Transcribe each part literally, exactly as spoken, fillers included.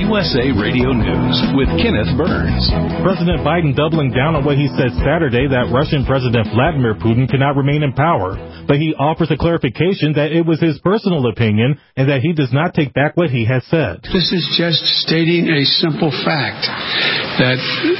U S A Radio News with Kenneth Burns. President Biden doubling down on what he said Saturday that Russian President Vladimir Putin cannot remain in power, but he offers a clarification that it was his personal opinion and that he does not take back what he has said. This is just stating a simple fact that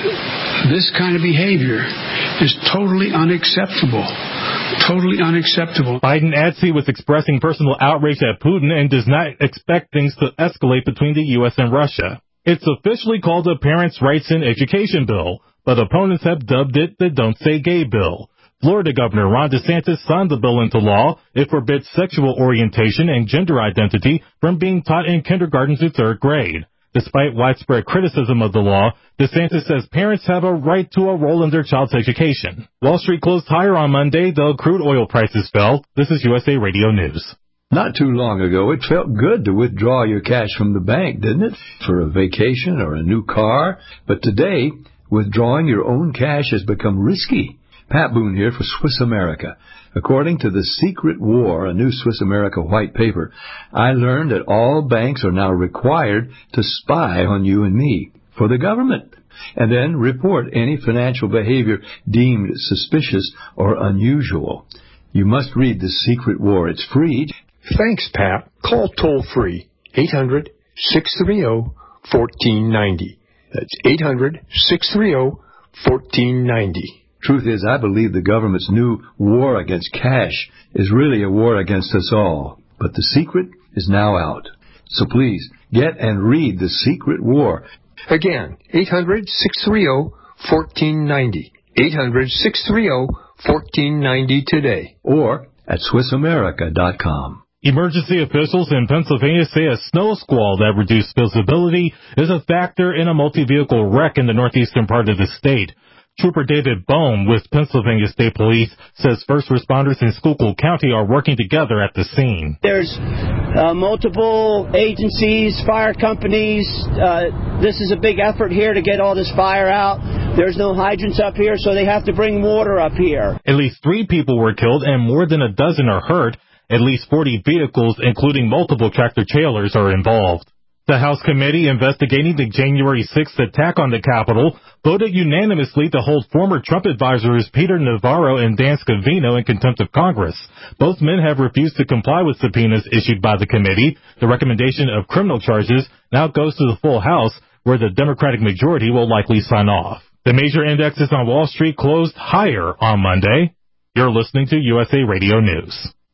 this kind of behavior is totally unacceptable. Totally unacceptable. Biden adds he was expressing personal outrage at Putin and does not expect things to escalate between the U S and Russia. It's officially called the Parents' Rights in Education Bill, but opponents have dubbed it the Don't Say Gay Bill. Florida Governor Ron DeSantis signed the bill into law. It forbids sexual orientation and gender identity from being taught in kindergarten through third grade. Despite widespread criticism of the law, DeSantis says parents have a right to a role in their child's education. Wall Street closed higher on Monday, though crude oil prices fell. This is U S A Radio News. Not too long ago, it felt good to withdraw your cash from the bank, didn't it? For a vacation or a new car. But today, withdrawing your own cash has become risky. Pat Boone here for Swiss America. According to The Secret War, a new Swiss America white paper, I learned that all banks are now required to spy on you and me for the government, and then report any financial behavior deemed suspicious or unusual. You must read The Secret War. It's free. Thanks, Pat. Call toll-free eight hundred, six three zero, one four nine zero. That's eight hundred, six three zero, one four nine zero. Truth is, I believe the government's new war against cash is really a war against us all. But the secret is now out. So please, get and read The Secret War. Again, eight hundred, six three zero, one four nine zero. eight hundred, six three zero, one four nine zero today. Or at Swiss America dot com. Emergency officials in Pennsylvania say a snow squall that reduced visibility is a factor in a multi-vehicle wreck in the northeastern part of the state. Trooper David Bohm with Pennsylvania State Police says first responders in Schuylkill County are working together at the scene. There's uh, multiple agencies, fire companies. Uh, this is a big effort here to get all this fire out. There's no hydrants up here, so they have to bring water up here. At least three people were killed and more than a dozen are hurt. At least forty vehicles, including multiple tractor-trailers, are involved. The House committee investigating the January sixth attack on the Capitol voted unanimously to hold former Trump advisors Peter Navarro and Dan Scavino in contempt of Congress. Both men have refused to comply with subpoenas issued by the committee. The recommendation of criminal charges now goes to the full House, where the Democratic majority will likely sign off. The major indexes on Wall Street closed higher on Monday. You're listening to U S A Radio News.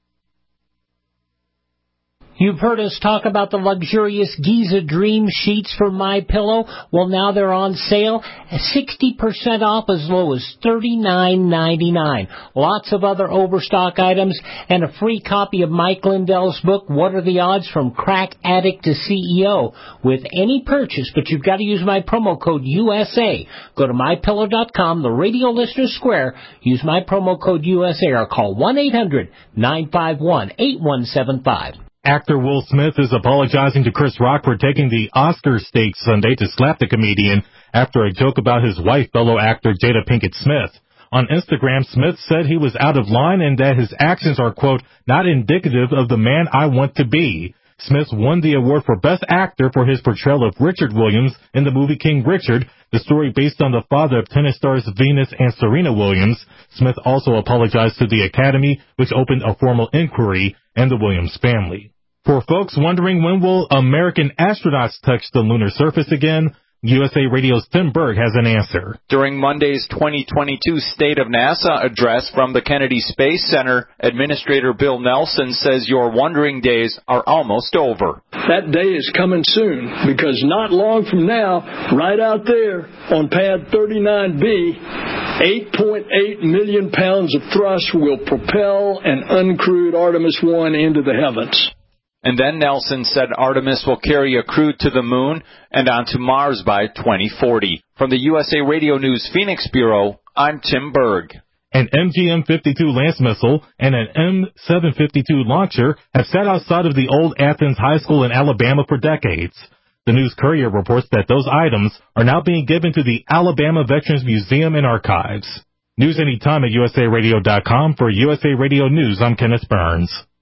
You've heard us talk about the luxurious Giza Dream sheets from MyPillow. Well, now they're on sale, sixty percent off as low as thirty-nine ninety-nine. Lots of other overstock items and a free copy of Mike Lindell's book, What Are the Odds from Crack Addict to C E O, with any purchase, but you've got to use my promo code U S A. Go to my pillow dot com, the Radio Listener Square, use my promo code U S A or call one eight hundred nine five one eight one seven five. Actor Will Smith is apologizing to Chris Rock for taking the Oscar stage Sunday to slap the comedian after a joke about his wife, fellow actor Jada Pinkett Smith. On Instagram, Smith said he was out of line and that his actions are, quote, not indicative of the man I want to be. Smith won the award for Best Actor for his portrayal of Richard Williams in the movie King Richard, the story based on the father of tennis stars Venus and Serena Williams. Smith also apologized to the Academy, which opened a formal inquiry, and the Williams family. For folks wondering when will American astronauts touch the lunar surface again, U S A Radio's Tim Berg has an answer. During Monday's twenty twenty-two State of NASA address from the Kennedy Space Center, Administrator Bill Nelson says your wondering days are almost over. That day is coming soon, because not long from now, right out there on pad thirty-nine B, eight point eight million pounds of thrust will propel an uncrewed Artemis one into the heavens. And then Nelson said Artemis will carry a crew to the moon and onto Mars by twenty forty. From the U S A Radio News Phoenix Bureau, I'm Tim Berg. An M G M fifty-two Lance missile and an M seven fifty-two launcher have sat outside of the old Athens High School in Alabama for decades. The News Courier reports that those items are now being given to the Alabama Veterans Museum and Archives. News anytime at U S A radio dot com. For U S A Radio News, I'm Kenneth Burns.